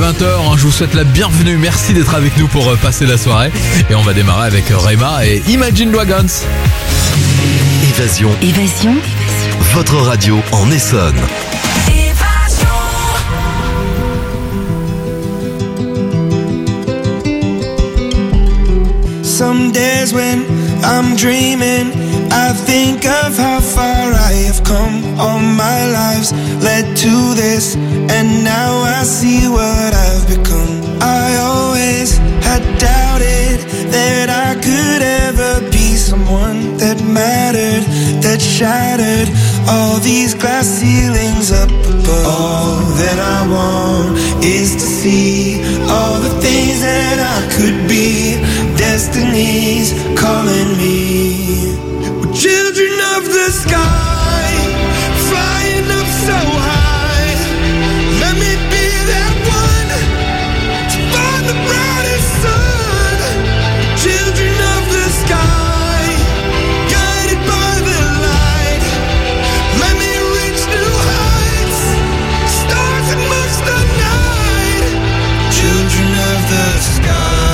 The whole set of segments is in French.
20h. Je vous souhaite la bienvenue. Merci d'être avec nous pour passer la soirée. Et on va démarrer avec Rema et Imagine Dragons. Évasion. Votre radio en Essonne. Some days when I'm dreaming, I think of how far I have come. All my lives led to this, and now I see what I've become. I always had doubted that I could ever be someone that mattered, that shattered all these glass ceilings up above. All that I want is to see all the things that I could be. Destiny's calling me. We're children of the sky, flying up so high. Let me be that one to find the brightest sun. Children of the sky, guided by the light. Let me reach new heights, stars amongst the night. Children of the sky.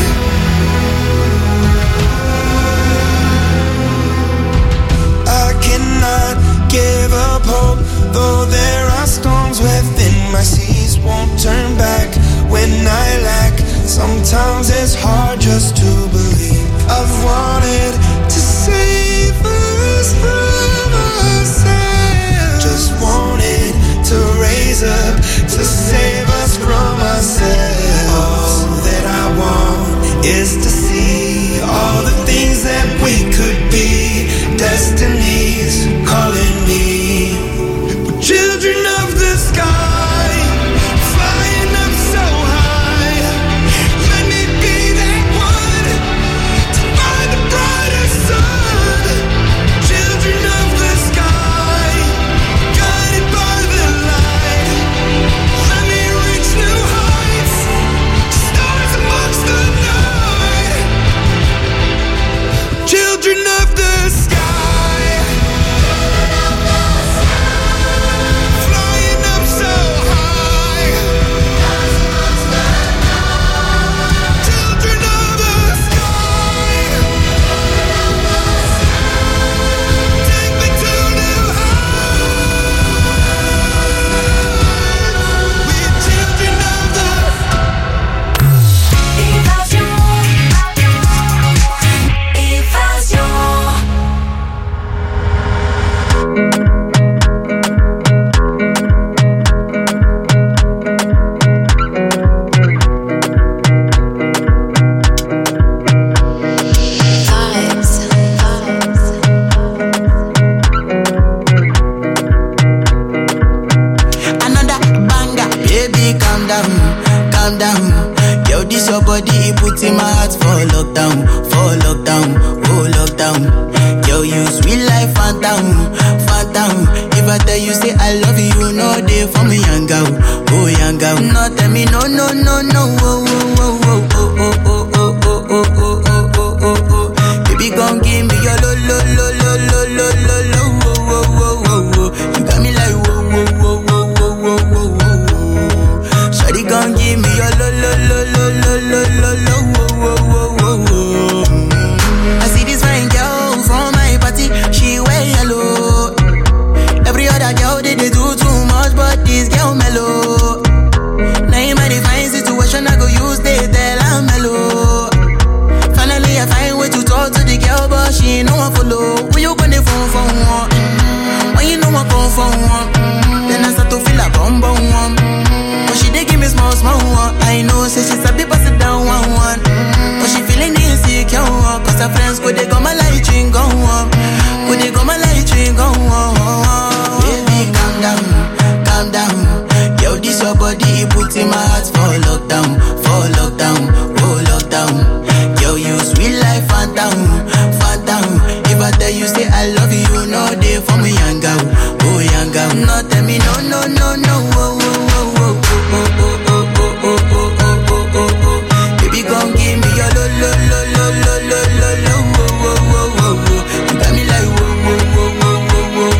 Give up hope, though there are storms within my seas. Won't turn back when I lack. Sometimes it's hard just to believe. I've wanted to save us from ourselves. Just wanted to raise up to save us from ourselves. All that I want is to see all the things that we could be. Destiny's calling me. We're children of the sky, flying up so high. Let me be that one to find the brightest sun. Children of the sky, guided by the light. Let me reach new heights, stars amongst the night. Children of the sky.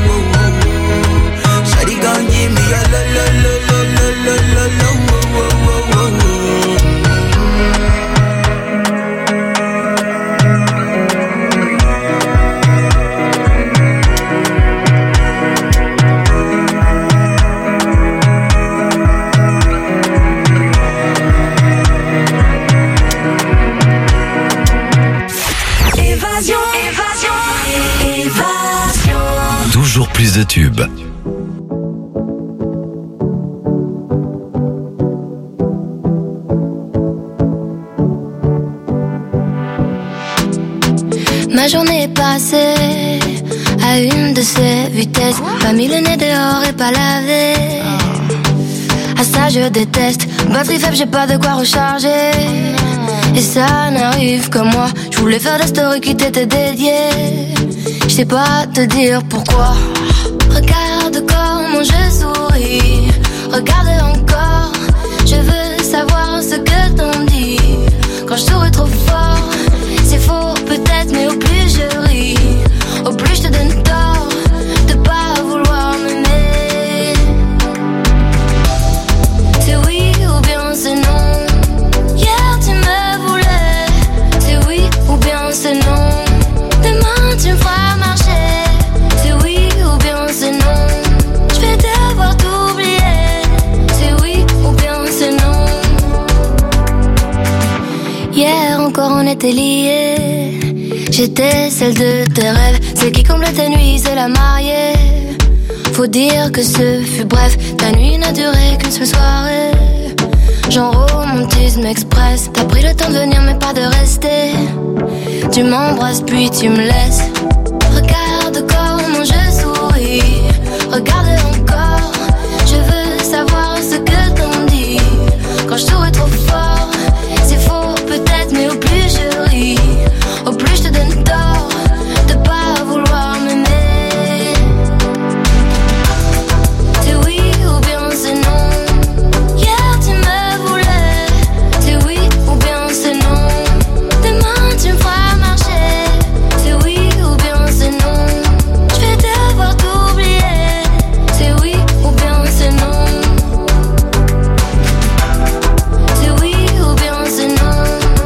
Shawty gon' give me your lo lo lo lo lo lo lo lo. plus de tubes. Ma journée est passée à une de ces vitesses. Pas mis le nez dehors et pas lavé. À ça je déteste. Batterie faible, j'ai pas de quoi recharger. Et ça n'arrive que moi. Je voulais faire des stories qui t'étaient dédiées. Je sais pas te dire pourquoi. Regarde comment je souris. Regarde encore. Je veux savoir ce que t'en dis. Quand je souris trop fort, c'est faux peut-être, mais au plus je ris, au plus je te donne tort de pas vouloir m'aimer. C'est oui ou bien c'est non. Hier tu me voulais. C'est oui ou bien c'est non. Demain tu me feras marcher. C'est oui ou bien c'est non. Je vais devoir t'oublier. C'est oui ou bien c'est non. Hier encore on était liés. J'étais celle de tes rêves, celle qui comble tes nuits, c'est la mariée. Faut dire que ce fut bref, ta nuit n'a duré qu'une seule soirée. Genre romantisme express, t'as pris le temps de venir mais pas de rester. Tu m'embrasses puis tu me laisses. Regarde comment je souris, regarde encore. Je veux savoir ce que t'en dis. Quand je souris trop fort, c'est faux peut-être, mais au plus je ris, au plus je te donne tort de pas vouloir m'aimer. C'est oui ou bien c'est non. Hier tu me voulais. C'est oui ou bien c'est non. Demain tu me feras marcher. C'est oui ou bien c'est non. Je vais devoir t'oublier. C'est oui ou bien c'est non. C'est oui ou bien c'est non.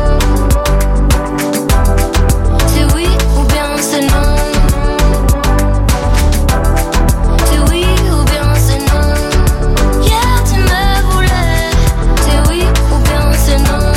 C'est oui ou bien c'est non. C'est oui ou bien c'est non. Hier tu me voulais. C'est oui ou bien c'est non.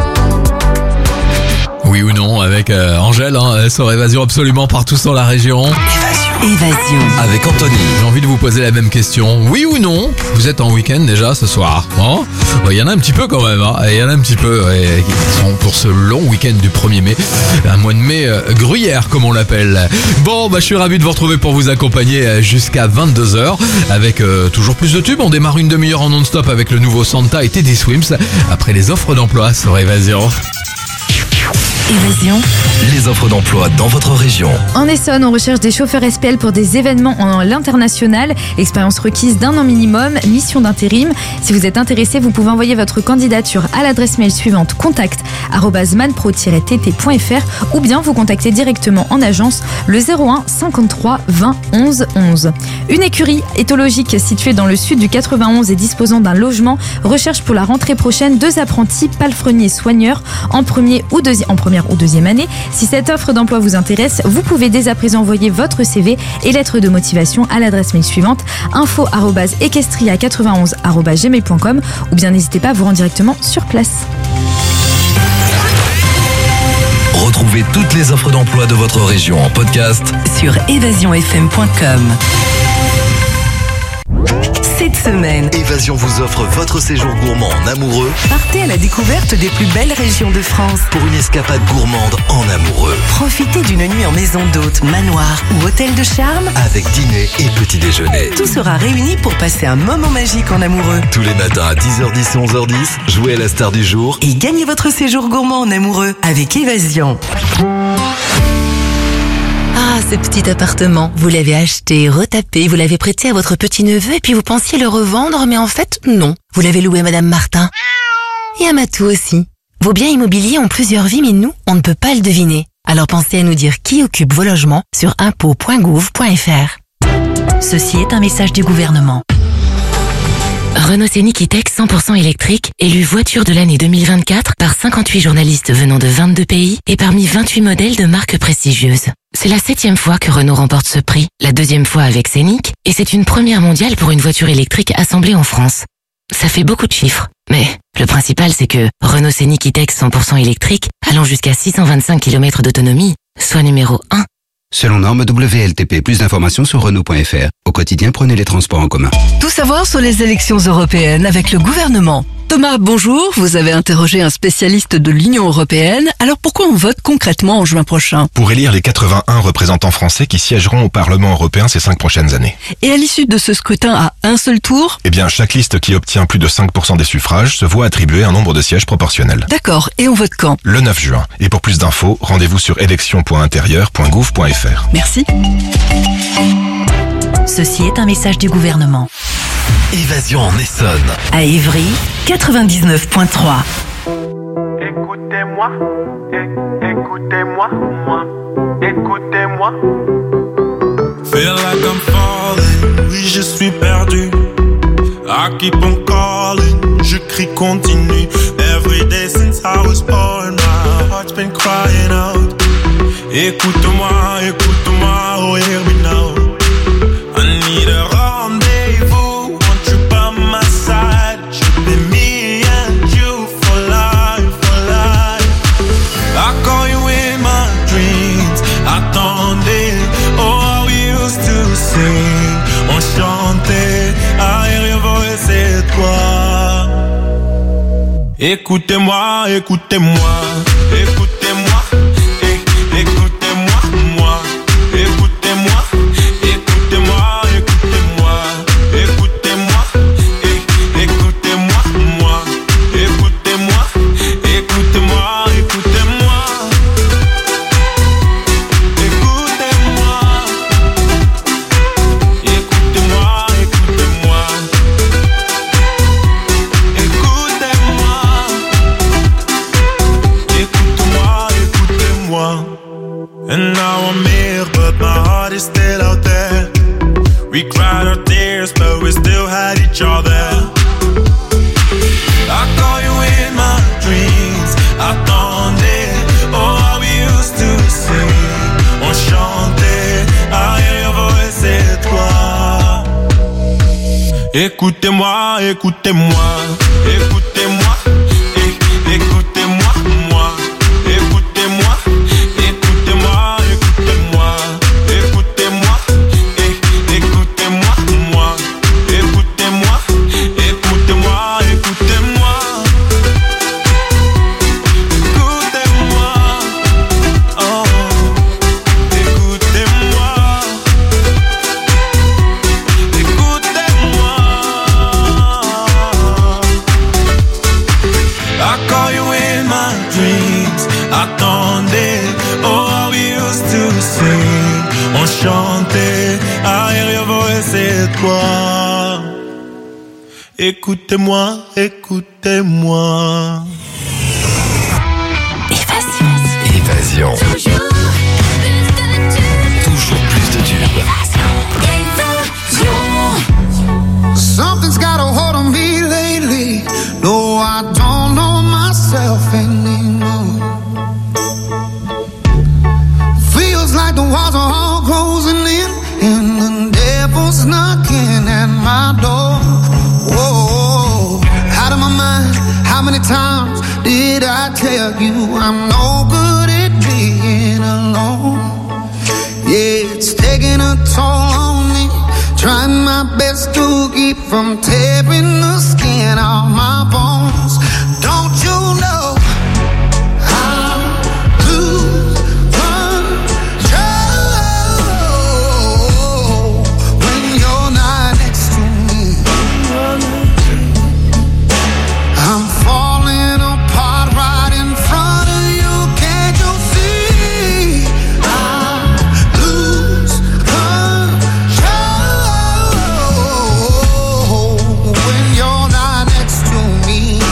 Oui ou non avec Angèle, sur Évasion absolument partout sur la région. Évasion. Avec Anthony. J'ai envie de vous poser la même question. Oui ou non, vous êtes en week-end déjà ce soir, hein? Il y en a un petit peu quand même, hein. Il y en a un petit peu qui sont pour ce long week-end du 1er mai. Un mois de mai gruyère comme on l'appelle. Bon, je suis ravi de vous retrouver pour vous accompagner jusqu'à 22h avec toujours plus de tubes. On démarre une demi-heure en non-stop avec le nouveau Santa et Teddy Swims après les offres d'emploi sur Évasion. Évasion. Les offres d'emploi dans votre région. En Essonne, on recherche des chauffeurs SPL pour des événements en l'international. Expérience requise d'1 an minimum, mission d'intérim. Si vous êtes intéressé, vous pouvez envoyer votre candidature à l'adresse mail suivante contact@manpro-tt.fr ou bien vous contacter directement en agence le 01 53 20 11 11. Une écurie éthologique située dans le sud du 91 et disposant d'un logement recherche pour la rentrée prochaine 2 apprentis palefreniers soigneurs en première ou deuxième année. Si cette offre d'emploi vous intéresse, vous pouvez dès à présent envoyer votre CV et lettre de motivation à l'adresse mail suivante info@equestria91@gmail.com ou bien n'hésitez pas à vous rendre directement sur place. Retrouvez toutes les offres d'emploi de votre région en podcast sur évasionfm.com. Cette semaine, Évasion vous offre votre séjour gourmand en amoureux. Partez à la découverte des plus belles régions de France. Pour une escapade gourmande en amoureux. Profitez d'une nuit en maison d'hôte, manoir ou hôtel de charme. Avec dîner et petit déjeuner. Tout sera réuni pour passer un moment magique en amoureux. Tous les matins à 10h10 et 11h10, jouez à la star du jour. Et gagnez votre séjour gourmand en amoureux avec Évasion. Ah, ce petit appartement, vous l'avez acheté, retapé, vous l'avez prêté à votre petit-neveu et puis vous pensiez le revendre, mais en fait, non. Vous l'avez loué à Madame Martin. Et à Matou aussi. Vos biens immobiliers ont plusieurs vies, mais nous, on ne peut pas le deviner. Alors pensez à nous dire qui occupe vos logements sur impôts.gouv.fr. Ceci est un message du gouvernement. Renault Scénic E-Tech 100% électrique, élu voiture de l'année 2024 par 58 journalistes venant de 22 pays et parmi 28 modèles de marques prestigieuses. C'est la 7e fois que Renault remporte ce prix, la 2e fois avec Scénic, et c'est une première mondiale pour une voiture électrique assemblée en France. Ça fait beaucoup de chiffres, mais le principal c'est que Renault Scénic E-Tech 100% électrique, allant jusqu'à 625 km d'autonomie, soit numéro 1. Selon norme WLTP, plus d'informations sur Renault.fr. Au quotidien, prenez les transports en commun. Tout savoir sur les élections européennes avec le gouvernement. Thomas, bonjour. Vous avez interrogé un spécialiste de l'Union européenne. Alors pourquoi on vote concrètement en juin prochain? Pour élire les 81 représentants français qui siégeront au Parlement européen ces 5 prochaines années. Et à l'issue de ce scrutin à un seul tour? Eh bien, chaque liste qui obtient plus de 5% des suffrages se voit attribuer un nombre de sièges proportionnel. D'accord. Et on vote quand? Le 9 juin. Et pour plus d'infos, rendez-vous sur élections.intérieur.gouv.fr. Merci. Ceci est un message du gouvernement. Évasion en Essonne. À Évry, 99.3. Écoutez-moi, écoutez-moi, écoutez-moi. Feel like I'm falling, oui je suis perdu. I keep on calling, je crie continue. Every day since I was born, my heart's been crying out. Écoute-moi, écoute-moi, oh hear me now. I need a rendezvous, want you by my side. Should be me and you for life, for life. I call you in my dreams, attendez. Oh, how we used to sing, on chantait. I hear your voice, c'est toi. Écoutez-moi, écoutez-moi, écoutez-moi, écoutez-moi, moi, écoutez-moi. And now I'm here, but my heart is still out there. We cried our tears, but we still had each other. I call you in my dreams, attendez. Oh, how we used to sing, on chantait. I hear your voice, c'est toi. Écoutez-moi, écoutez-moi, écoutez-moi, écoutez-moi, moi, écoutez-moi. Écoutez-moi, écoutez-moi. Évasion. Toujours plus de tubes. Something's got a hold on me lately. No, I don't know myself anymore. Feels like the walls are all closing in, and the devil's knocking at my door. Whoa, out of my mind. How many times did I tell you I'm no good at being alone? Yeah, it's taking a toll on me. Trying my best to keep from tearing the skin off my bones. Don't you know I'm lose control when you're not next to me? I'm falling apart right in front of you. Can't you see? I lose control when you're not next to me.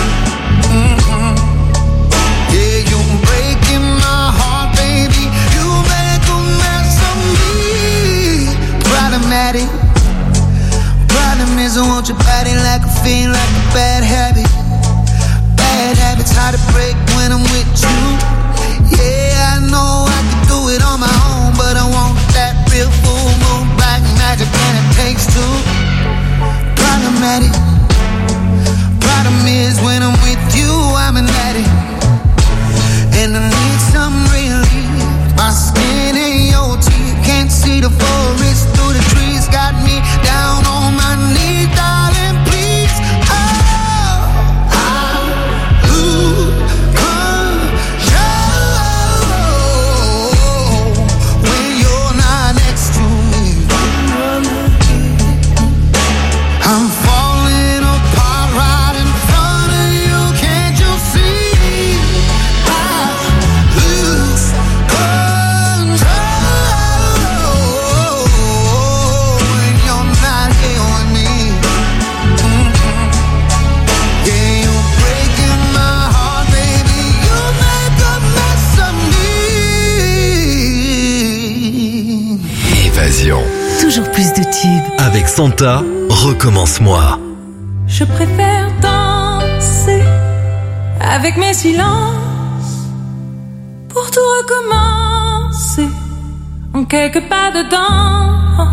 Santa, recommence-moi. Je préfère danser avec mes silences pour tout recommencer en quelques pas dedans.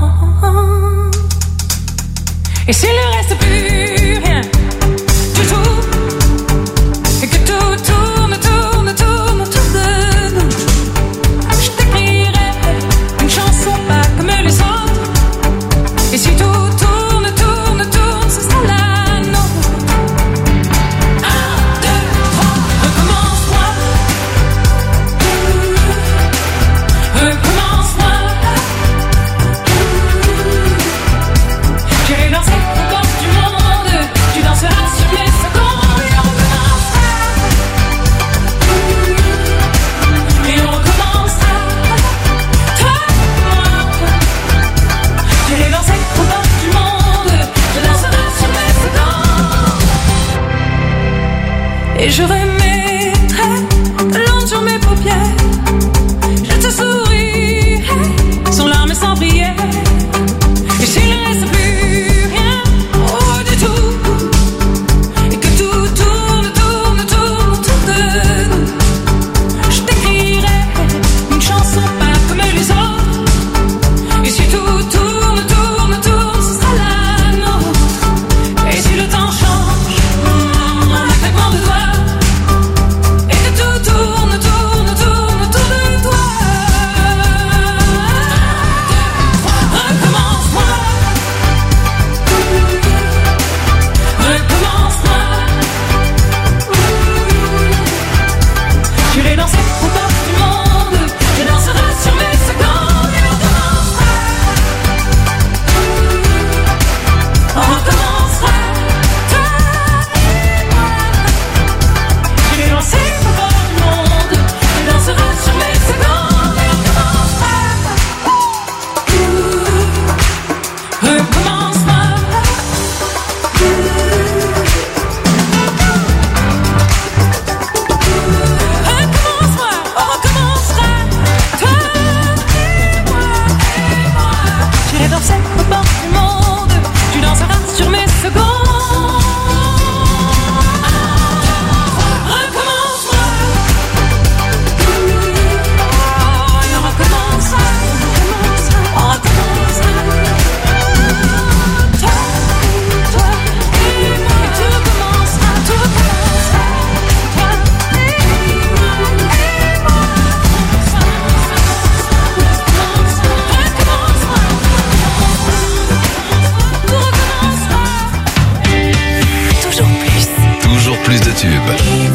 Et s'il ne reste plus rien du tout, et que tout tourne autour de nous, je t'écrirai une chanson pas comme les autres. Et si tout tourne, ce sera la nôtre. 1, 2, 3, recommence-moi. Recommence-moi. J'irai danser au bord du monde. Tu danseras sur mes secondes. Et on recommencera. Et on recommencera. Toi et moi. J'irai danser au bord du monde. Je danserai sur mes secondes. Et je remettrai de l'encre sur mes paupières. Je te sourirai sans larmes et sans prière. Et s'il ne reste plus rien, oh du tout, et que tout tourne autour de nous, je t'écrirai une chanson pas comme les autres. Et si tout tourne, ce sera la nôtre. Et si le temps change, un claquement de doigts, et que tout tourne autour de toi. Recommence-moi. Recommence-moi. J'irai danser au bord du monde. Je danserai sur mes secondes. Et on recommencera. On recommencera. Toi et moi. J'irai danser au bord du monde. Je danserai sur mes secondes. Et on recommencera. Recommence-moi. Recommence-moi, on recommencera. Toi et moi. J'irai danser au bord du monde. Tu danseras sur mes secondes. Recommence-moi. Et on recommencera. On recommencera. Toi et moi. Et tout recommencera. Toi et moi. Toujours plus. Toujours plus de tubes.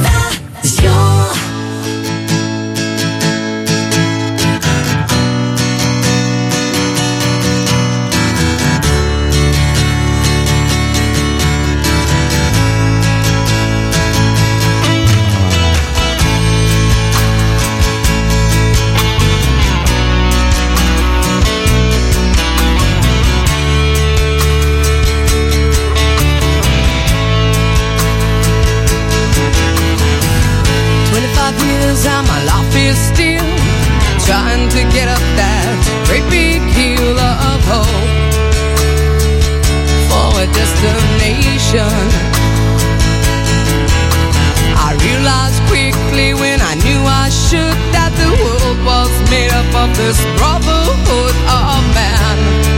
And my life is still trying to get up that great big hill of hope for a destination. I realized quickly when I knew I should that the world was made up of this brotherhood of man,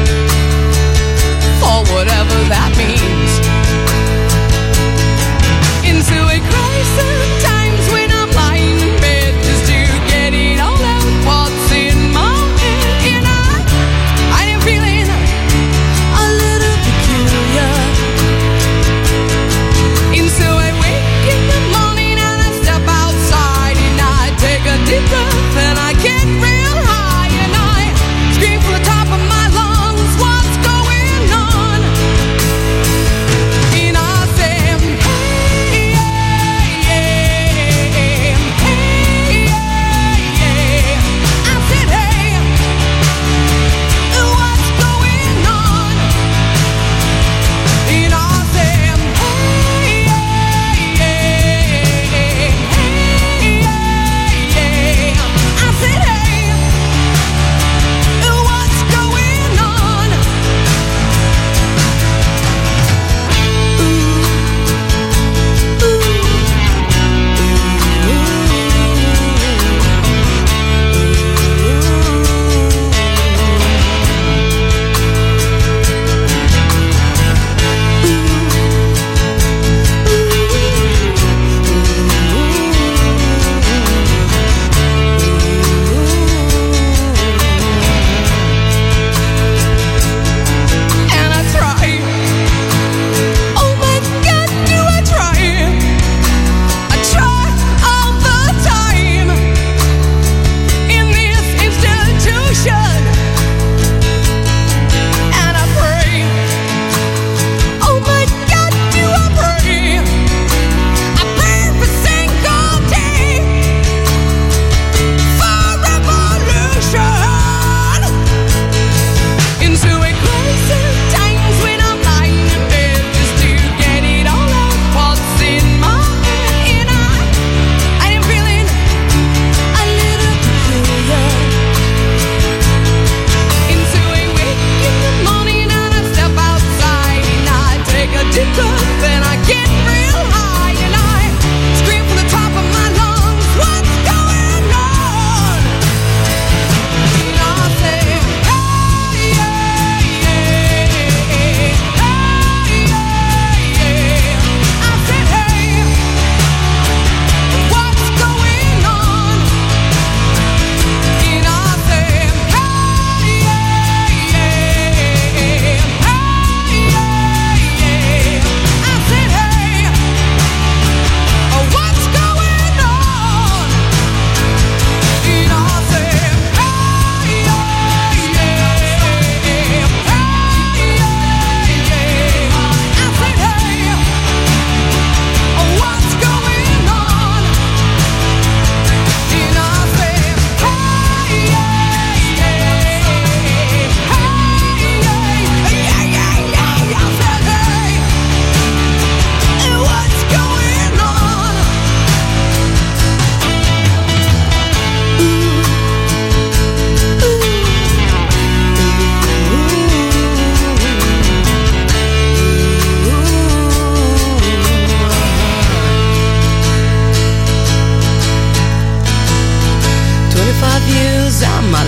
for whatever that means. Into a crisis times when I'm lying in bed just to get it all out what's in my head. And I am feeling a little peculiar. And so I wake in the morning and I step outside and I take a deep breath and I get real high and I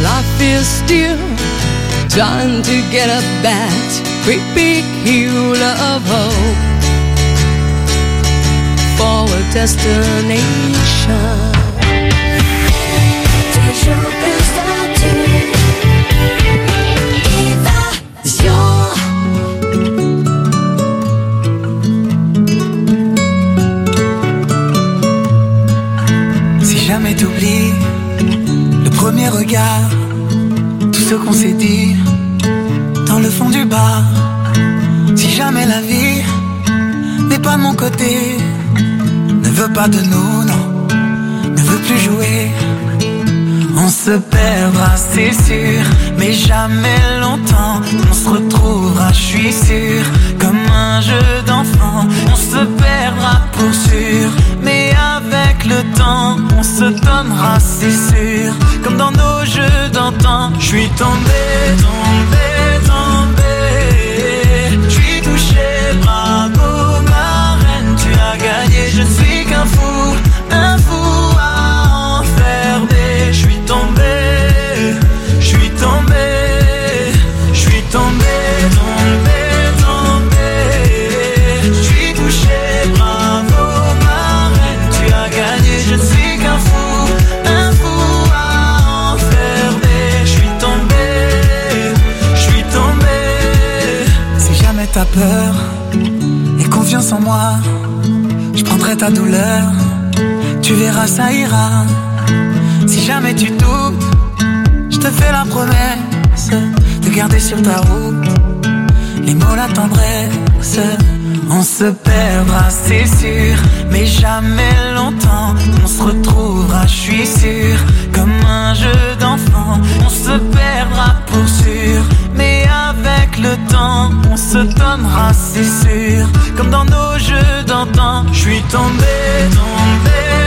life is still trying to get up that great big hill of hope for a destination. Toujours plus d'attitude, évasion. Si jamais t'oublies le premier regard, tout ce qu'on s'est dit dans le fond du bar. Si jamais la vie n'est pas de mon côté, ne veut pas de nous, non, ne veut plus jouer, on se perdra, c'est sûr, mais jamais longtemps. On se retrouvera, je suis sûr, comme un jeu d'enfant. On se perdra pour sûr, mais avec le temps, on se donnera, c'est sûr, comme dans nos jeux d'antan. Je suis tombé, tombé, tombé. Je suis touché, bravo ma reine, tu as gagné. Je ne suis qu'un fou, un fou à enfermer. Je suis tombé, je suis tombé, je suis tombé, tombé, tombé. Je suis touché, bravo ma reine, tu as gagné. Je ne suis qu'un fou, un fou à enfermer. Je suis tombé, je suis tombé. Si jamais t'as peur et confiance en moi, je prendrai ta douleur, tu verras ça ira. Si jamais tu doutes, je te fais la promesse de garder sur ta route les mots, la tendresse. On se perdra, c'est sûr, mais jamais longtemps. On se retrouvera, je suis sûr, comme un jeu d'enfant. On se perdra pour sûr, mais avec le temps, on se donnera, c'est sûr, comme dans nos jeux d'antan. Je suis tombé, tombé,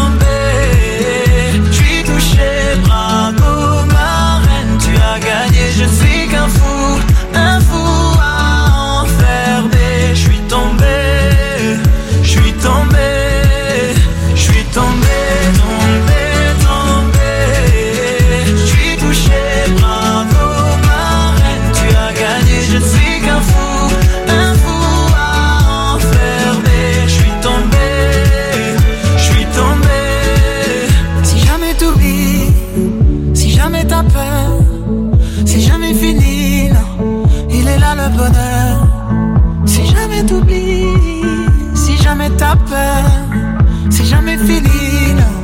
tombé. Je suis touché, bravo ma reine, tu as gagné. Je suis qu'un fou, un fou à enfermer. Je suis tombé, je suis tombé, je suis tombé, tombé, tombé. Je suis touché, bravo ma reine, tu as gagné. Je ne suis qu'un fou, un fou à enfermer. Je suis tombé, je suis tombé. Si jamais t'oublies, si jamais t'as peur, c'est jamais fini, non, il est là le bonheur. Si jamais t'oublies, si jamais t'as peur, c'est jamais fini, non,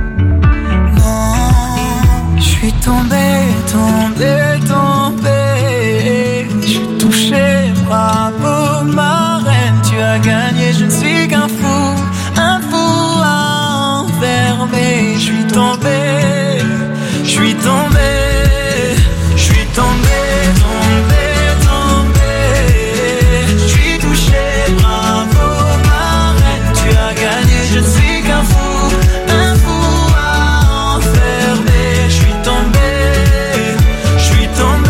non. Je suis tombé, tombé, tombé. Je suis touché, bravo ma reine, tu as gagné. Je ne suis qu'un fou, un fou à enfermer. Je suis tombé, je suis tombé, je suis tombé, tombé, tombé. Je suis touché, bravo ma reine, tu as gagné. Je ne suis qu'un fou, un fou à enfermer. Je suis tombé, je suis tombé.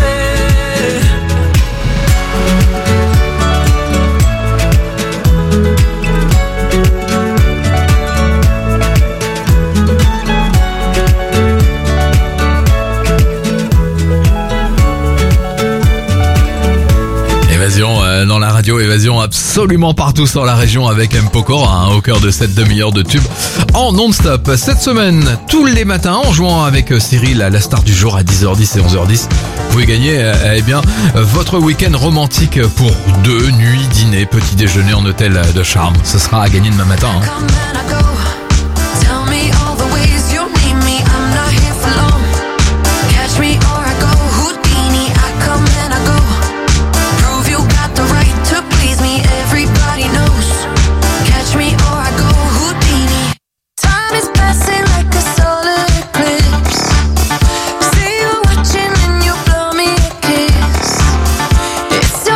Évasion dans la radio, évasion absolument partout sur la région avec M. Pokora, au cœur de cette demi-heure de tube en non-stop. Cette semaine, tous les matins, en jouant avec Cyril, la star du jour à 10h10 et 11h10, vous pouvez gagner votre week-end romantique pour 2 nuits, dîner, petit déjeuner en hôtel de charme. Ce sera à gagner demain matin.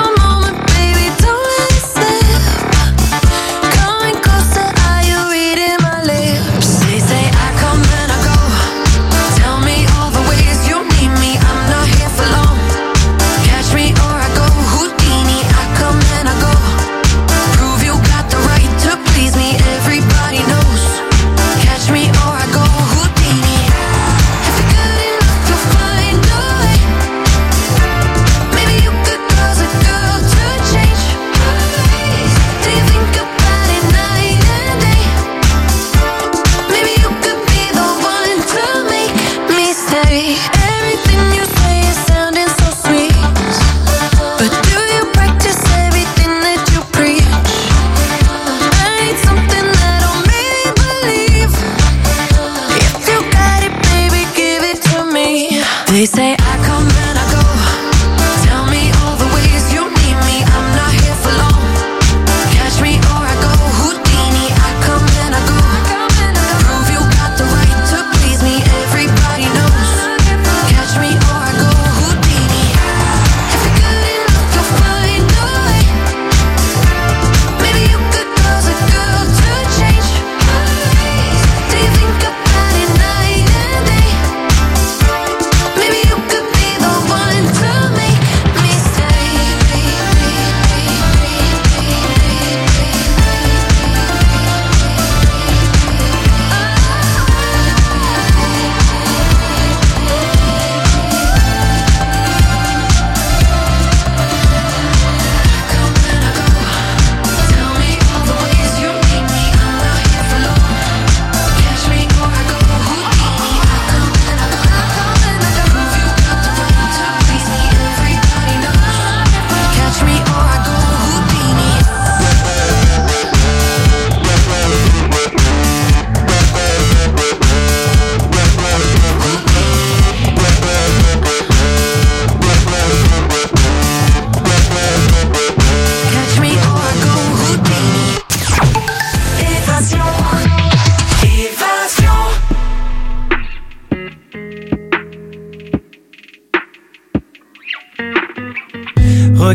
Reading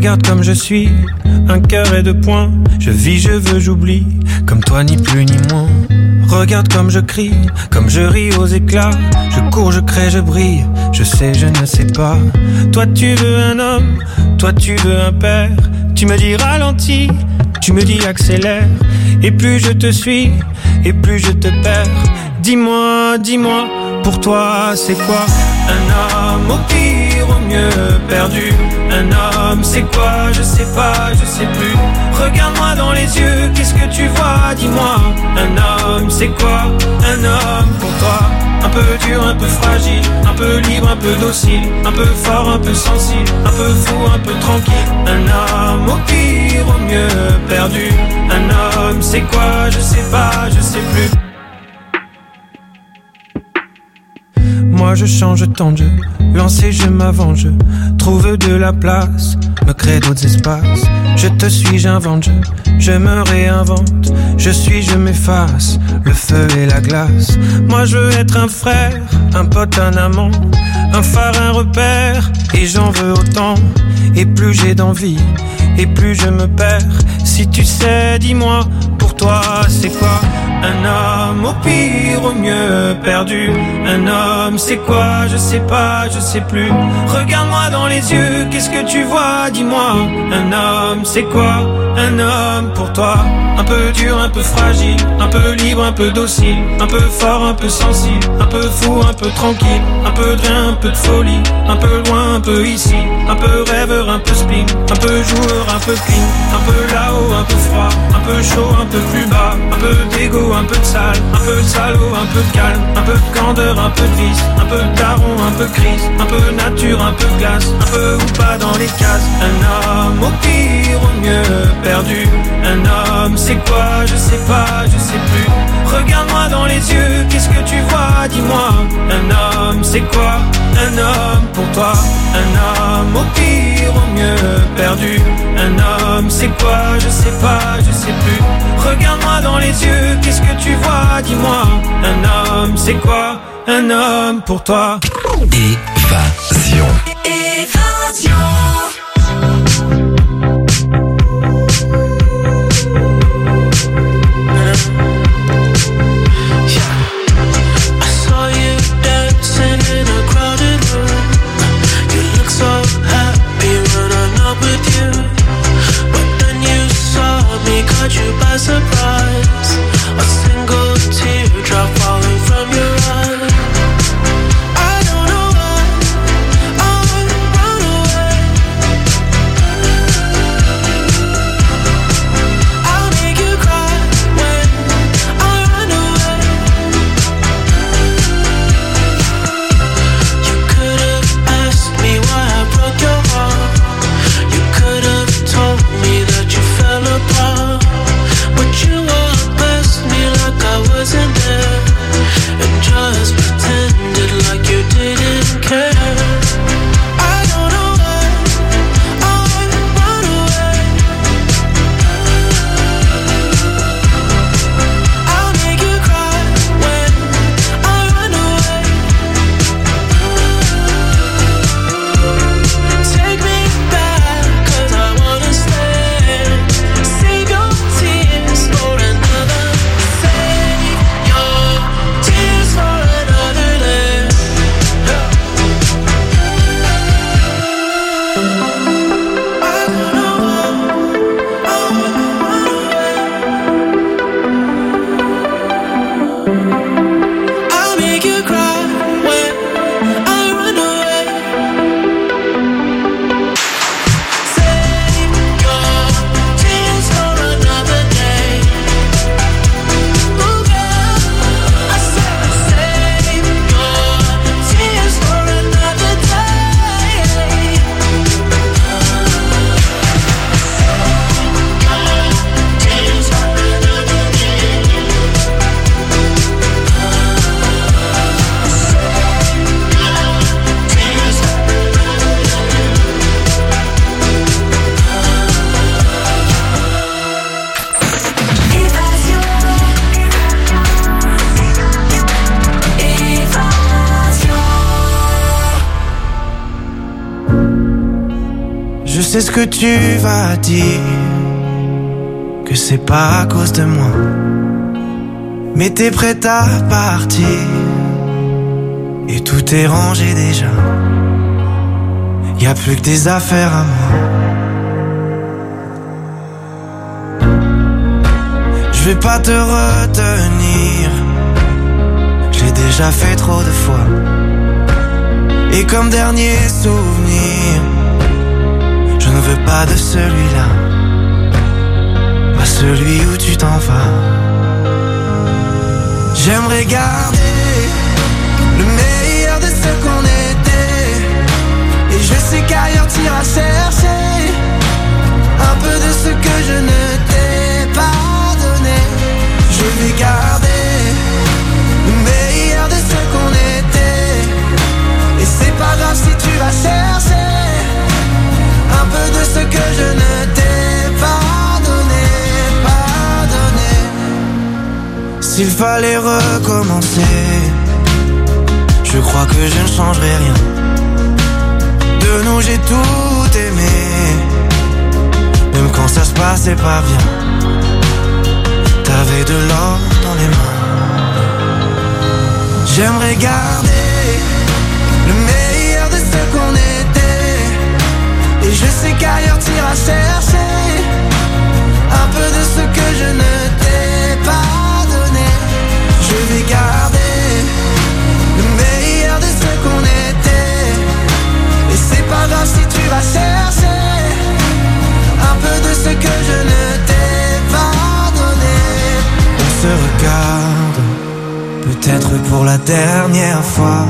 Regarde comme je suis, un cœur et 2 points. Je vis, je veux, j'oublie, comme toi ni plus ni moins. Regarde comme je crie, comme je ris aux éclats. Je cours, je crée, je brille, je sais, je ne sais pas. Toi tu veux un homme, toi tu veux un père. Tu me dis ralentis, tu me dis accélère. Et plus je te suis, et plus je te perds. Dis-moi, dis-moi, pour toi c'est quoi un homme, au pire, au mieux perdu? Un homme c'est quoi? Je sais pas, je sais plus. Regarde-moi dans les yeux, qu'est-ce que tu vois? Dis-moi, un homme c'est quoi? Un homme pour toi. Un peu dur, un peu fragile, un peu libre, un peu docile, un peu fort, un peu sensible, un peu fou, un peu tranquille. Un homme au pire, au mieux perdu. Un homme c'est quoi? Je sais pas, je sais plus. Moi je change tant de jeu, lancer je m'avance, je trouve de la place, me crée d'autres espaces. Je te suis, j'invente, je me réinvente. Je suis, je m'efface, le feu et la glace. Moi je veux être un frère, un pote, un amant, un phare, un repère, et j'en veux autant. Et plus j'ai d'envie, et plus je me perds. Si tu sais, dis-moi, pour toi c'est quoi un homme, au pire, au mieux perdu? Un homme c'est quoi? Je sais pas, je sais plus. Regarde-moi dans les yeux, qu'est-ce que tu vois? Dis-moi, un homme c'est quoi? Un homme pour toi. Un peu dur, un peu fragile, un peu libre, un peu docile, un peu fort, un peu sensible, un peu fou, un peu tranquille, un peu de rien, un peu de folie, un peu loin, un peu ici, un peu rêveur, un peu spleen, un peu joueur, un peu clean, un peu là-haut, un peu froid, un peu chaud, un peu plus bas, un peu d'égo, un peu de sale, un peu de salaud, un peu de calme, un peu de candeur, un peu de vice, un peu de daron, un peu crise, un peu nature, un peu glace, un peu ou pas dans les cases. Un homme au pire, au mieux perdu. Un homme c'est quoi? Je sais pas, je sais plus. Regarde-moi dans les yeux, qu'est-ce que tu vois? Dis-moi, un homme c'est quoi? Un homme pour toi. Un homme au pire, au mieux perdu. Un homme c'est quoi? Je sais pas, je sais plus. Regarde-moi dans les yeux, qu'est-ce que tu vois? Dis-moi, un homme c'est quoi? Un homme pour toi. Évasion. Évasion. Caught you by surprise, a single teardrop falling from your eye. I don't know why I run away. sais ce que tu vas dire, que c'est pas à cause de moi. Mais t'es prête à partir, et tout est rangé déjà. Y'a plus que tes affaires à moi. Je vais pas te retenir, j'ai déjà fait trop de fois. Et comme dernier souvenir, je ne veux pas de celui-là, pas celui où tu t'en vas. J'aimerais garder le meilleur de ce qu'on était, et je sais qu'ailleurs t'iras chercher un peu de ce que je ne t'ai pas donné. Je vais garder le meilleur de ce qu'on était, et c'est pas grave si tu vas chercher un peu de ce que je ne t'ai pas donné, pas donné. S'il fallait recommencer, je crois que je ne changerai rien. De nous j'ai tout aimé, même quand ça se passait pas bien. T'avais de l'or dans les mains. J'aimerais garder le meilleur de ce qu'on était, et je sais qu'ailleurs t'iras chercher un peu de ce que je ne t'ai pas donné. Je vais garder le meilleur de ce qu'on était, et c'est pas grave si tu vas chercher un peu de ce que je ne t'ai pas donné. On se regarde, peut-être pour la dernière fois,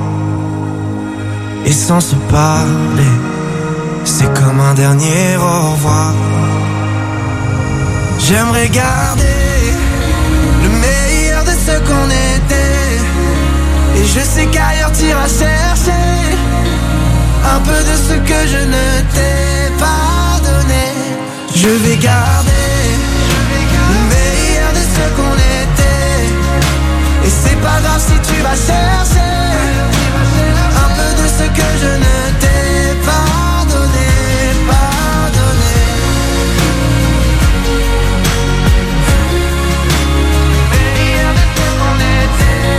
et sans se parler, c'est comme un dernier au revoir. J'aimerais garder le meilleur de ce qu'on était, et je sais qu'ailleurs t'iras chercher un peu de ce que je ne t'ai pas donné. Je vais garder le meilleur de ce qu'on était, et c'est pas grave si tu vas chercher un peu de ce que je ne t'ai pas donné, pas donné. Meilleur de ce qu'on était,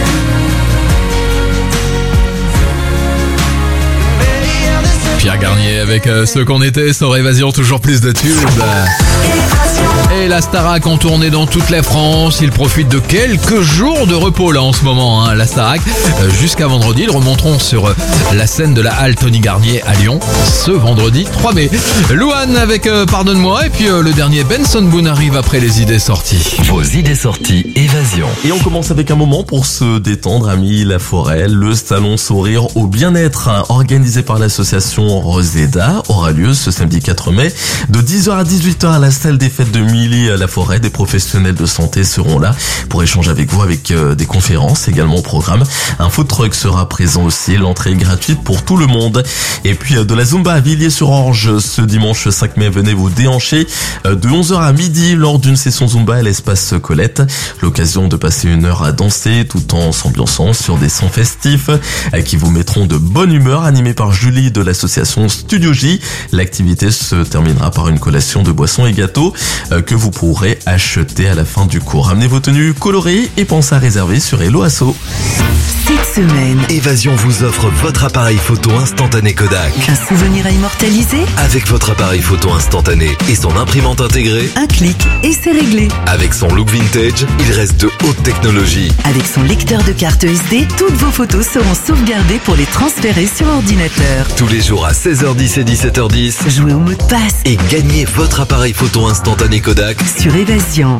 meilleur de ce. Pierre Garnier avec ce qu'on était sur Évasion, toujours plus de tubes. Et la Starac en tournée dans toute la France. Ils profitent de quelques jours de repos là en ce moment, hein, la Starac. Jusqu'à vendredi, ils remonteront sur la scène de la Halle Tony Garnier à Lyon ce vendredi 3 mai. Louane avec Pardonne-moi, et puis le dernier Benson Boone arrive après les idées sorties. Vos idées sorties, Évasion. Et on commence avec un moment pour se détendre, amis Laforêt. Le salon Sourire au bien-être, hein, organisé par l'association Roseda, aura lieu ce samedi 4 mai de 10h à 18h à la salle des fêtes de Milly-la-Forêt. Des professionnels de santé seront là pour échanger avec vous, avec des conférences également au programme. Un food truck sera présent aussi, l'entrée est gratuite pour tout le monde. Et puis de la Zumba à Villiers-sur-Orge ce dimanche 5 mai, venez vous déhancher de 11h à midi lors d'une session Zumba à l'espace Colette. L'occasion de passer une heure à danser tout en s'ambiançant sur des sons festifs qui vous mettront de bonne humeur, animé par Julie de l'association Studio J. L'activité se terminera par une collation de boissons et gâteaux que vous pourrez acheter à la fin du cours. Ramenez vos tenues colorées et pensez à réserver sur Hello Asso. Cette semaine, Évasion vous offre votre appareil photo instantané Kodak. un souvenir à immortaliser, Avec votre appareil photo instantané et son imprimante intégrée, un clic et c'est réglé. avec son look vintage, il reste de haute technologie. Avec son lecteur de carte SD, toutes vos photos seront sauvegardées pour les transférer sur ordinateur. Tous les jours à 16h10 et 17h10, Jouez au mot de passe et gagnez votre appareil photo instantané Kodak. sur Évasion.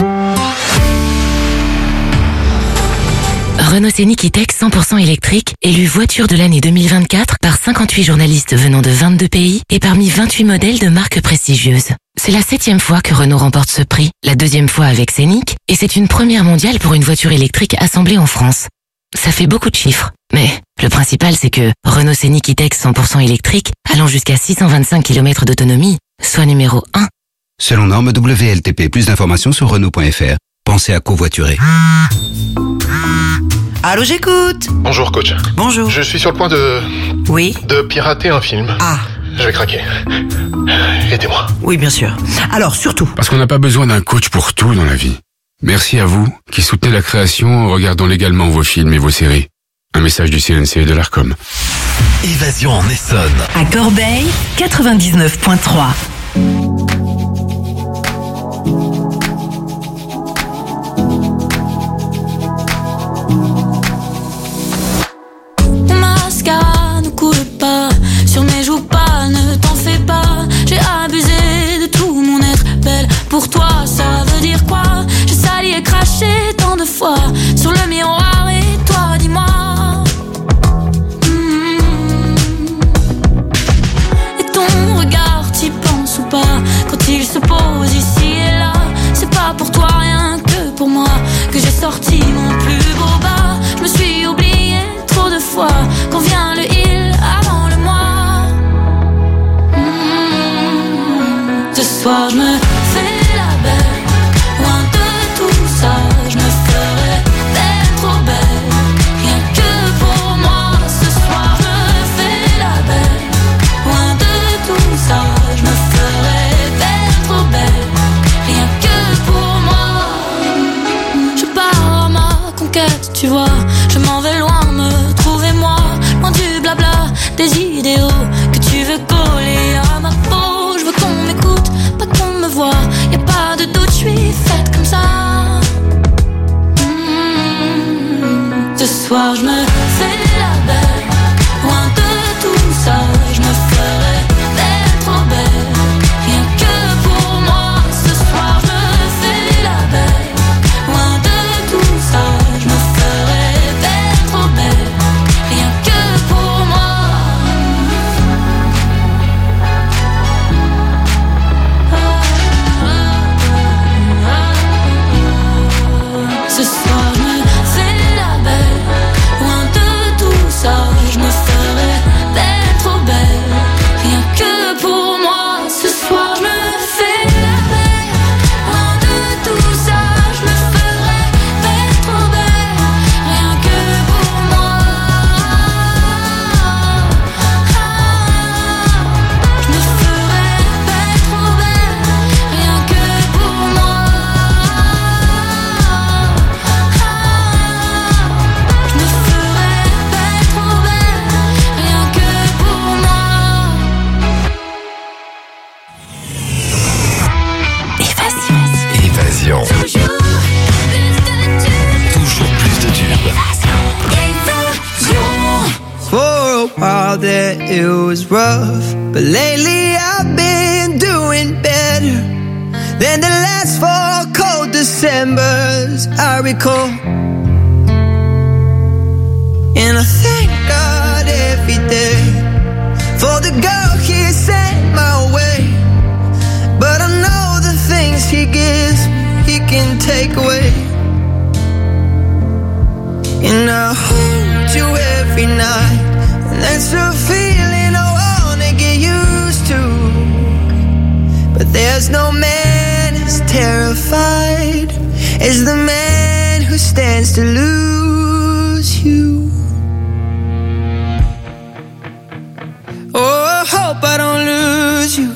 Renault Scénic E-Tech 100% électrique, élu voiture de l'année 2024 par 58 journalistes venant de 22 pays et parmi 28 modèles de marques prestigieuses. C'est la 7e fois que Renault remporte ce prix, la 2e fois avec Scénic, et c'est une première mondiale pour une voiture électrique assemblée en France. Ça fait beaucoup de chiffres, mais le principal c'est que Renault Scénic E-Tech 100% électrique, allant jusqu'à 625 km d'autonomie, soit numéro 1. Selon norme WLTP, plus d'informations sur Renault.fr. Pensez à covoiturer. Allô, j'écoute. Bonjour coach. Bonjour. Je suis sur le point de... Oui. de pirater un film. Ah. Je vais craquer. Aidez-moi. Oui, bien sûr. Alors, surtout. Parce qu'on n'a pas besoin d'un coach pour tout dans la vie. Merci à vous qui soutenez la création en regardant légalement vos films et vue séries. Un message du CNC et de l'ARCOM. Évasion en Essonne. À Corbeil, 99.3. Mon mascara ne coule pas sur mes joues pâles, ne t'en fais pas. J'ai abusé de tout mon être belle. Pour toi, ça veut dire quoi? J'ai sali et craché tant de fois sur le miroir et toi, dis-moi. Et ton regard, t'y penses ou pas? Quand il se pose ici et là, c'est pas pour toi, rien que pour moi, que j'ai sorti mon plus beau bas. Je me suis oublié trop de fois, quand vient le il avant le moi. Ce soir je me fais la belle, loin de tout ça, je me ferai belle, trop belle, rien que pour moi. Ce soir je me fais la belle, loin de tout ça, je me ferai belle, trop belle, rien que pour moi. Je pars à ma conquête, tu vois, je m'en vais loin, me trouver moi, loin du blabla, des idéaux que tu veux coller à ma peau. Je veux qu'on m'écoute, pas qu'on me voit, y'a pas de doute, je suis faite comme ça. Ce soir je me fais la belle, loin de tout ça, je me ferai belle, trop belle, rien que pour moi. Ce soir je me fais la belle, loin de tout ça, je me ferai belle, trop belle, rien que pour moi. Ce soir je me fais la belle, loin de tout ça, je me ferai belle, trop belle, rien que pour moi. Ce soir je me fais la belle, loin de tout ça, je me ferai belle, trop belle, rien que pour moi. Je me ferai belle, trop belle, rien que pour moi. Je me ferai belle, trop belle, rien que pour moi. Évasion. Toujours plus de tubes. For a while there it was rough, but lately I've been doing better than the last 4 cold Decembers I recall. And I thank God every day for the girl He sent my way. But I know the things He gives He can take away. And I hold you every night, and that's a feeling I wanna get used to. But there's no man as terrified as the man who stands to lose you. Oh, I hope I don't lose you.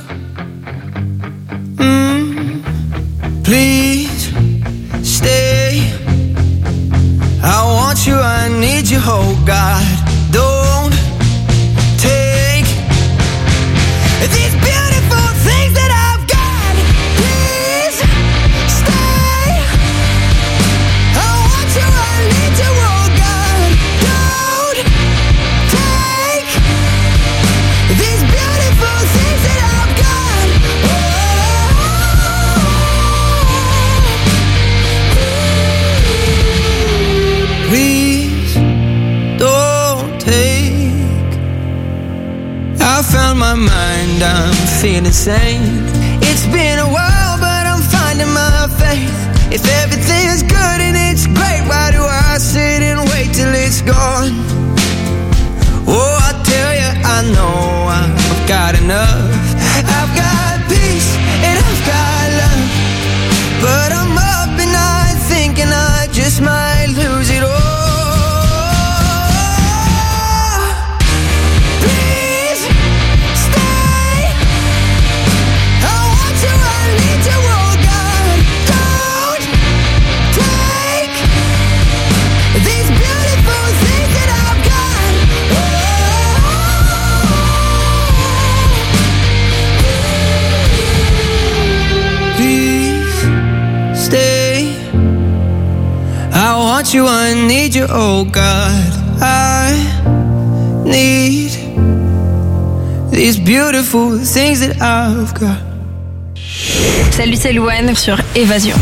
Please stay. I want you, I need you, oh God. Don't take these beautiful things that I've got. Please stay. I want you, I need you, oh God. Don't take these beautiful things that I've got. Please don't take. I found my mind, I'm feeling sane. It's been a while, but I'm finding my faith. If everything's good and it's great, why do I sit and wait till it's gone? Oh, I tell you, I know I've got enough. I've got peace and I've got love, but I'm up at night thinking I just might lose it all. Please stay. I want you, I need you, oh God. I need these beautiful things that I've got. Salut, c'est Louane sur Évasion.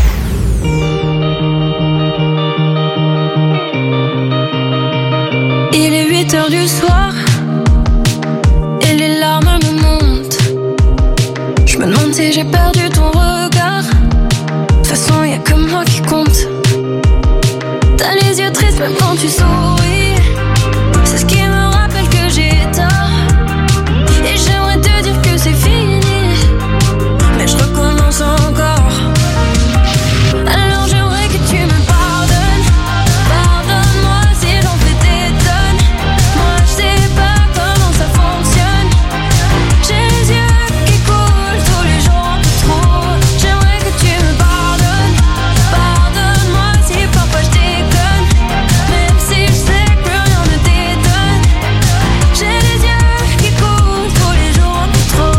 Il est 8h du soir et les larmes me montent. Je me demande si j'ai perdu ton regard. De toute façon, y'a que moi qui compte. T'as les yeux tristes même quand tu souris. C'est ce qui me rappelle que j'ai tort. Et j'aimerais te dire que c'est fini, mais je recommence encore. Alors j'aimerais que tu me pardonnes. Pardonne-moi si j'en fais des tonnes. Moi je sais pas comment ça fonctionne. J'ai les yeux qui coulent tous les jours un peu trop. J'aimerais que tu me pardonnes. Pardonne-moi si parfois je déconne. Même si je sais que plus rien ne t'étonne. J'ai les yeux qui coulent tous les jours un peu trop.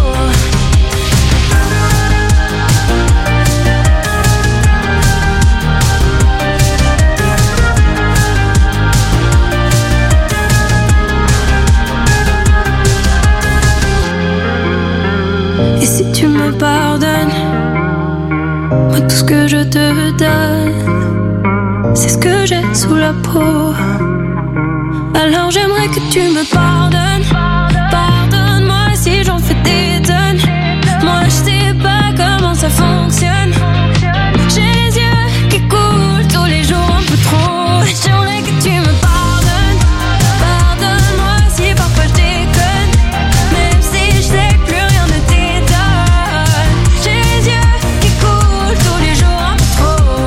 Et si tu me pardonnes, moi tout ce que je te donne, c'est ce que j'ai sous la peau. Alors j'aimerais que tu me pardonnes. Pardonne-moi si j'en fais des tonnes. Moi je sais pas comment ça fonctionne. J'ai les yeux qui coulent tous les jours un peu trop. J'aimerais que tu me pardonnes. Pardonne-moi si parfois je déconne. Même si je sais que plus rien ne t'étonne. J'ai les yeux qui coulent tous les jours un peu trop.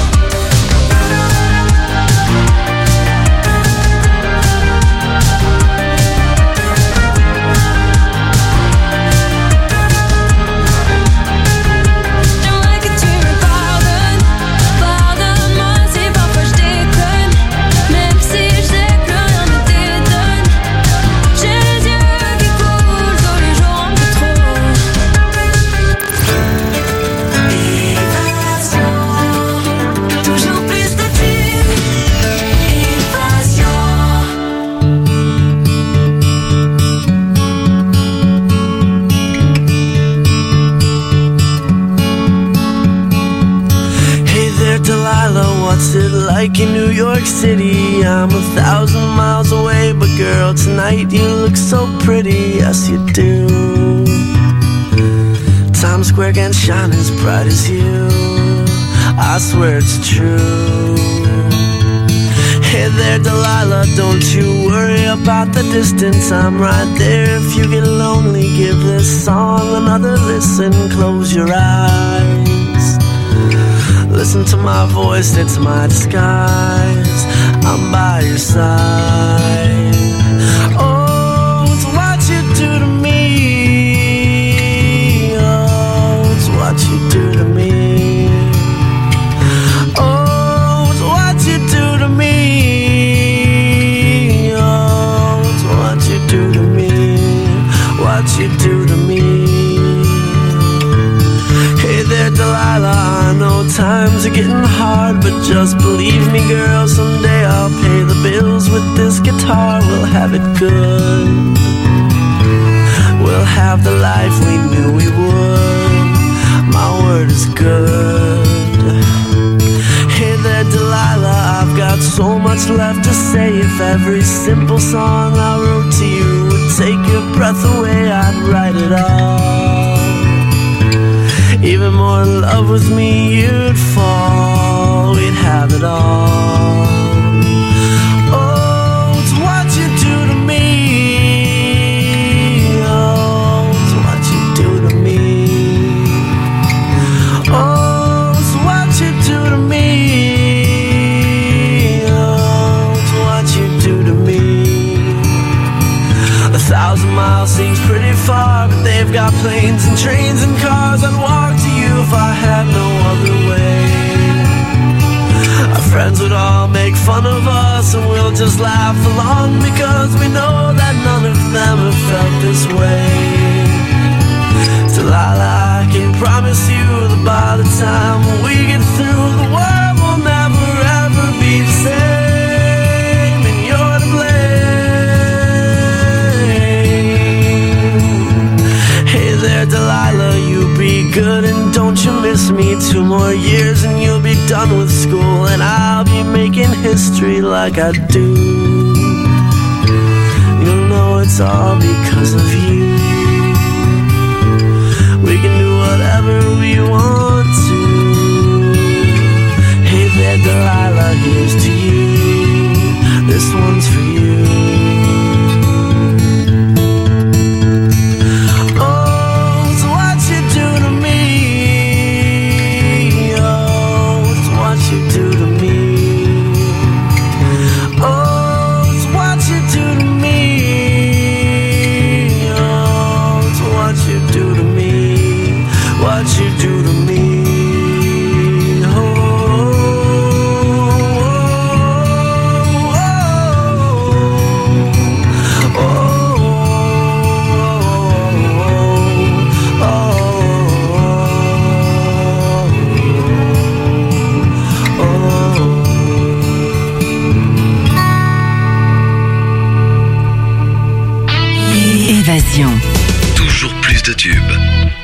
J'aimerais que tu me pardonnes. Pardonne-moi si parfois je déconne. Même si je sais que plus rien ne t'étonne. J'ai les yeux qui coulent tous les jours un peu trop. Évasion, toujours plus de tirs. Évasion. Hey there, Delilah, what's it like in New York City? I'm 1,000 miles away, but girl, tonight you look so pretty, yes you do. Times Square can't shine as bright as you, I swear it's true. Hey there, Delilah, don't you worry about the distance, I'm right there. If you get lonely, give this song another listen, close your eyes. Listen to my voice, it's my disguise. I'm by your side. Oh, it's what you do to me. Oh, it's what you do to me. Oh, it's what you do to me. Oh, it's what you do to me. What you do to me. Hey there, Delilah, I know times are getting hard, but just believe me, girl, someday I'll pay the bills with this guitar. We'll have it good. We'll have the life we knew we would. My word is good. Hey there, Delilah, I've got so much left to say. If every simple song I wrote to you would take your breath away, I'd write it all. Even more in love with me, you'd fall. We'd have it all. Oh, it's what you do to me. Oh, it's what you do to me. Oh, it's what you do to me. Oh, it's what you do to me. 1,000 miles seems pretty far, but they've got planes and trains and cars. I'd walk to you if I had no other way. Our friends would all make fun of us, and we'll just laugh along, because we know that none of them have felt this way. Delilah, I can promise you that by the time we get through, the world will never ever be history like I do. You know it's all because of you. We can do whatever we want to. Hey there, Delilah, here's to you. This one's for you. Oh, it's what you do to me. Oh, it's what you do to me. Oh, it's what you do to me. Oh, it's what you do to me. What you do to me. Évasion. Toujours plus de tubes.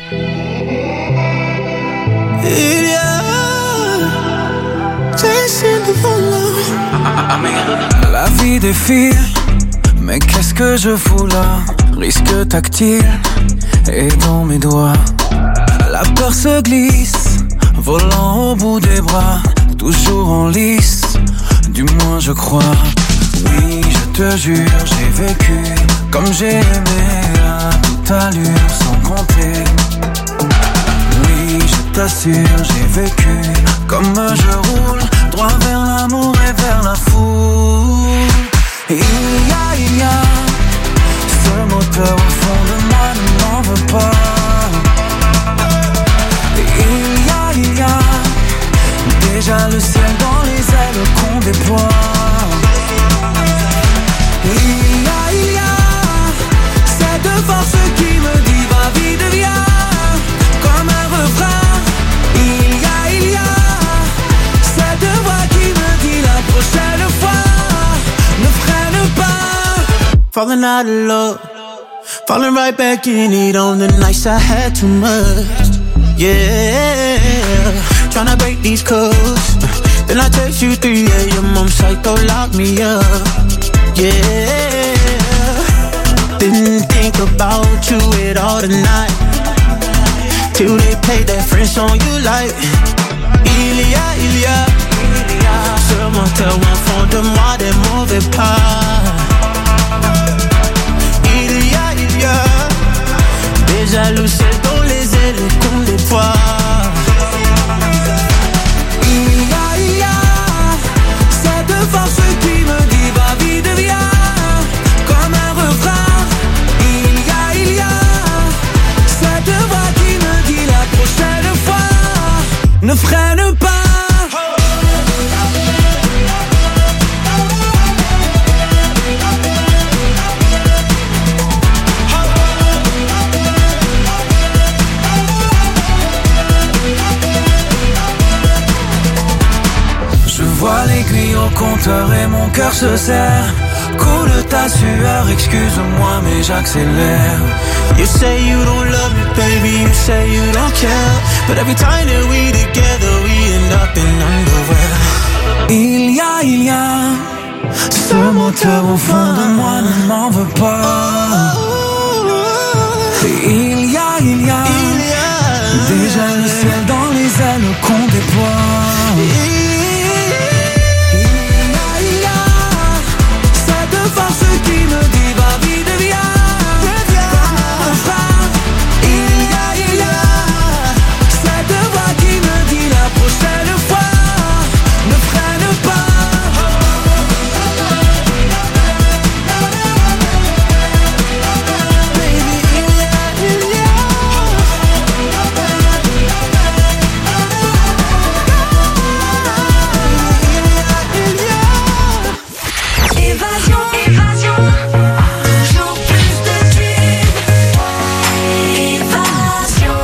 La vie défile, mais qu'est-ce que je fous là? Risque tactile et dans mes doigts. La peur se glisse, volant au bout des bras. Toujours en lice, du moins je crois. Oui, je te jure, j'ai vécu comme j'ai aimé à toute allure sans compter. Oui, je t'assure, j'ai vécu comme je roule droit vers l'amour et vers la foule. Il y a ce moteur au fond de moi, ne m'en veux pas. Il y a déjà le ciel dans les ailes qu'on déploie. Il y a cette force qui me dit va vite viens, comme un refrain. Il y a cette voix qui me dit la prochaine fois ne freine pas. Falling out of love, falling right back in it on the nights I had too much. Yeah, tryna break these codes. Then I text you 3 a.m. I'm psycho, lock me up. Yeah, didn't think about you at all tonight. Till they played that French song you like. Il y a ce moteur au fond de moi, des mauvais pas. Il y a déjà le ciel dans les ailes qu'on déploie. Il y a cette force qui me dit va vite viens, comme un refrain. Il y a cette voix qui me dit la prochaine fois ne freine pas. Je vois l'aiguille au compteur et mon cœur se serre. Coule ta sueur, excuse-moi mais j'accélère. You say you don't love me, baby, you say you don't care. But every time that we together, we end up in underwear. Il y a ce moteur au fond de moi, ne m'en veux pas. Il y a déjà le ciel dans les ailes qu'on déploie. Force qui me dit va vite viens, comme un refrain. Il y a cette voix qui me dit la prochaine fois ne freine pas. Baby, il y a Évasion. Toujours plus de tubes. Évasion.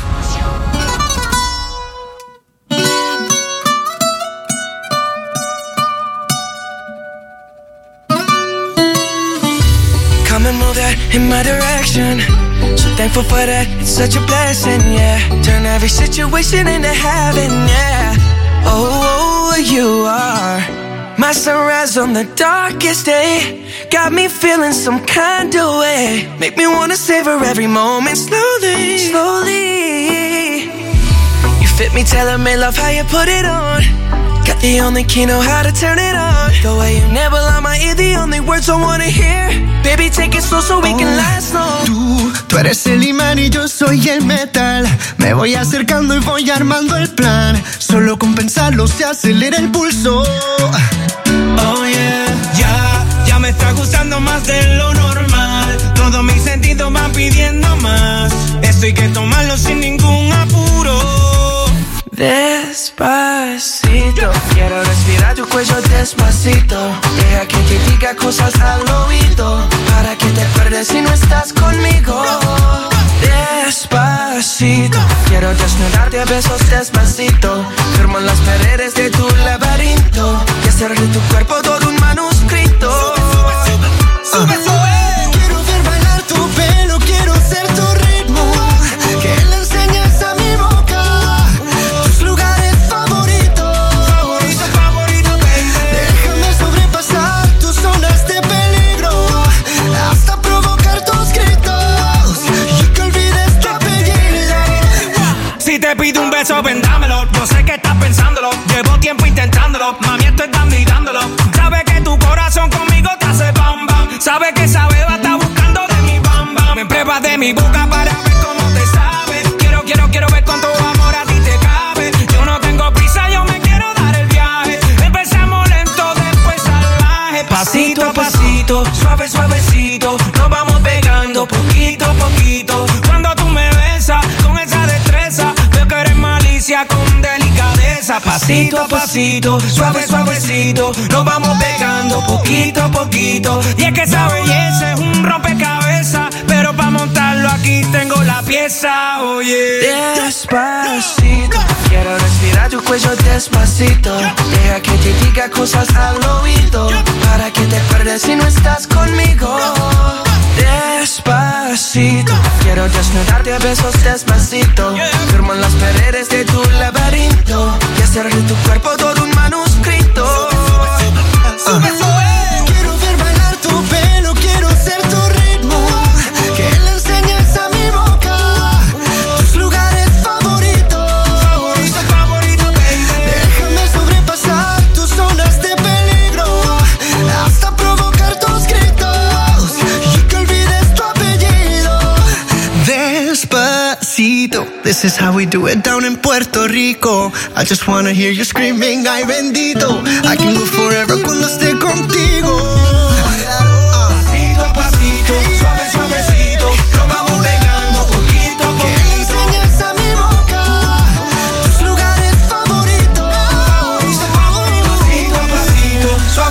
Come and move that in my direction. So thankful for that, it's such a blessing, yeah. Turn every situation into heaven, yeah. Oh, you are My sunrise on the darkest day got me feeling some kind of way. Make me wanna savor every moment slowly, slowly. You fit me, tailor-made, love how you put it on. Got the only key, know how to turn it on. The way you never lie my ear, the only words I wanna hear. Baby, take it slow so we can last long. Tú eres el imán y yo soy el metal. Me voy acercando y voy armando el plan. Solo con pensarlo se acelera el pulso. Oh yeah, ya me está gustando más de lo normal. Todos mis sentidos van pidiendo más. Esto hay que tomarlo sin ningún apuro. Despacito, quiero respirar tu cuello despacito. Deja que te diga cosas al oído, para que te acuerdes si no estás conmigo. Despacito, quiero desnudarte a besos despacito. Firmo en las paredes de tu laberinto y hacer de tu cuerpo todo un manuscrito. Sube, sube. Quiero ver bailar tu pelo, quiero ser tu ritmo. Que le enseñes a mi boca tus lugares favoritos. Favorito, baby. Déjame sobrepasar tus zonas de peligro, hasta provocar tus gritos y que olvides tu apellido. Si te pido un beso, ven dámelo. Yo sé que estás pensándolo, llevo tiempo intentándolo. Mami, estoy dando y dándolo. Sabes que tu corazón conmigo te hace bam bam. Sabes que esa beba está buscando de mi bam bam. Me pruebas de mi boca para ver cómo te sabe. Quiero ver cuánto amor a ti te cabe. Yo no tengo prisa, yo me quiero dar el viaje. Empezamos lento, después salvaje. Pasito a pasito, suave, suavecito. Nos vamos pegando poquito a poquito. Cuando tú me besas con esa destreza, veo que eres malicia con delicadeza. Pasito a pasito, suave, suavecito. Nos vamos pegando poquito a poquito. Y es que esa belleza es un rompecabezas, pero para montarlo aquí tengo la pieza, oye. Despacito, quiero respirar tu cuello despacito. Deja que te diga cosas al oído, para que te acuerdes si no estás conmigo. Despacito, quiero desnudarte a besos despacito. Firmo en las paredes de tu laberinto y hacer de tu cuerpo todo un manuscrito. Sube, sube. Quiero ver bailar tu pelo, quiero ser tu ritmo. Que le enseñes a mi boca tus lugares favoritos. Favorito, baby. Déjame sobrepasar tus zonas de peligro, hasta provocar tus gritos y que olvides tu apellido. Despacito, this is how we do it down in Puerto Rico. I just wanna hear you screaming, ay bendito. I can go forever.